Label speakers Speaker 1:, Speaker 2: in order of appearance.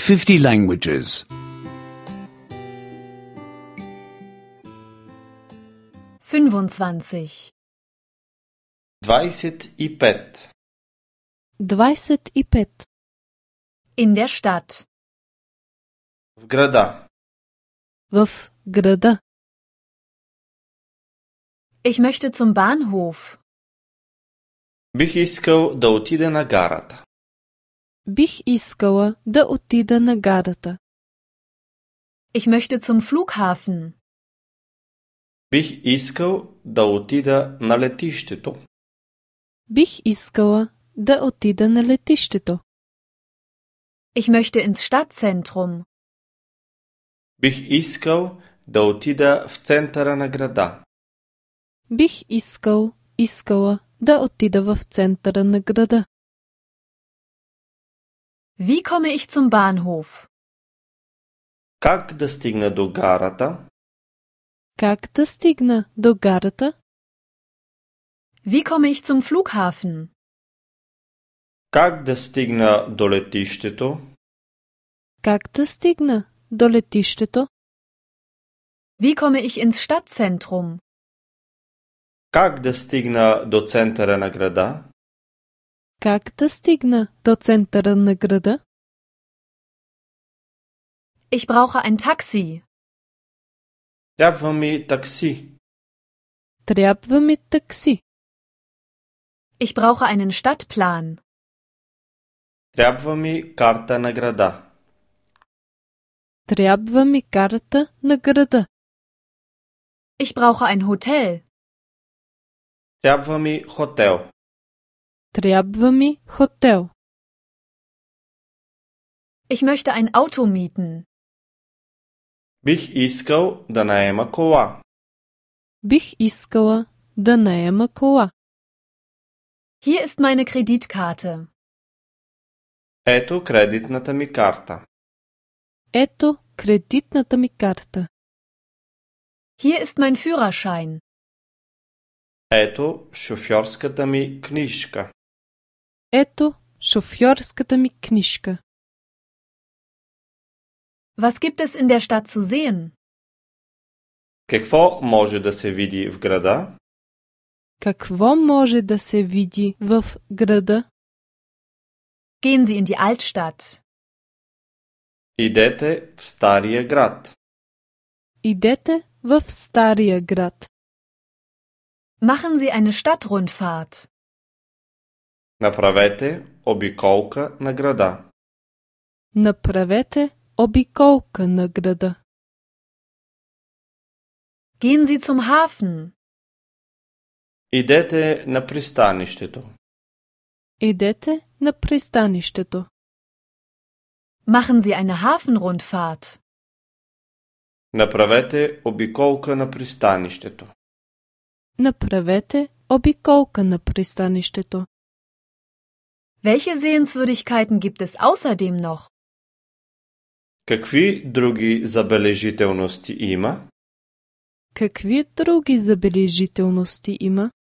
Speaker 1: 50 languages.
Speaker 2: 25.
Speaker 3: 25.
Speaker 4: 25.
Speaker 2: In der Stadt.
Speaker 3: В града.
Speaker 4: В града.
Speaker 2: Ich möchte zum Bahnhof.
Speaker 3: Бих искал да отида на гарата.
Speaker 4: Бих искала да отида на гарата.
Speaker 2: Ich möchte zum Flughafen.
Speaker 3: Бих искал да отида на летището.
Speaker 4: Бих искала да отида на летището.
Speaker 2: Ich möchte ins Stadtzentrum.
Speaker 3: Бих искал да отида в центъра на града.
Speaker 4: Бих искала да отида в центъра на града.
Speaker 2: Wie komme ich zum Bahnhof?
Speaker 3: Как да стигна до гарата?
Speaker 4: Как да стигна до гарата?
Speaker 2: Wie komme ich zum Flughafen?
Speaker 3: Как да стигна до летището?
Speaker 4: Как да стигна до летището?
Speaker 2: Wie komme ich ins Stadtzentrum?
Speaker 3: Как да стигна до центъра на града?
Speaker 4: Как да стигна до центъра на града?
Speaker 2: Ich brauche ein Taxi.
Speaker 3: Трябва ми такси.
Speaker 4: Трябва ми такси.
Speaker 2: Ich brauche einen Stadtplan.
Speaker 3: Трябва ми карта на града.
Speaker 4: Трябва ми карта на града.
Speaker 2: Ich brauche ein Hotel.
Speaker 3: Трябва ми хотел.
Speaker 4: Трябва ми хотел.
Speaker 2: Ich möchte ein Auto mieten.
Speaker 3: Бих искал да наема кола.
Speaker 4: Бих искала да наема кола.
Speaker 2: Hier ist meine Kreditkarte.
Speaker 3: Ето кредитната ми карта.
Speaker 4: Ето кредитната ми карта.
Speaker 2: Hier ist mein Führerschein.
Speaker 3: Ето шофьорската ми книжка.
Speaker 4: Ето шофьорската ми книжка.
Speaker 2: Was gibt es in der Stadt zu sehen?
Speaker 3: Какво може да се види в града?
Speaker 4: Какво може да се види в града?
Speaker 2: Gehen Sie in die Altstadt.
Speaker 3: Идете в Стария град.
Speaker 4: Идете в Стария град.
Speaker 2: Machen Sie eine Stadtrundfahrt.
Speaker 3: Направете обиколка на града.
Speaker 4: Направете обиколка на града.
Speaker 2: Gehen Sie zum Hafen.
Speaker 3: Идете на пристанището.
Speaker 4: Идете на пристанището.
Speaker 2: Machen Sie eine Hafenrundfahrt.
Speaker 3: Направете обиколка на пристанището.
Speaker 4: Направете обиколка на пристанището.
Speaker 2: Welche Sehenswürdigkeiten gibt es außerdem noch?
Speaker 3: Какви други забележителности има?
Speaker 4: Какви други забележителности има?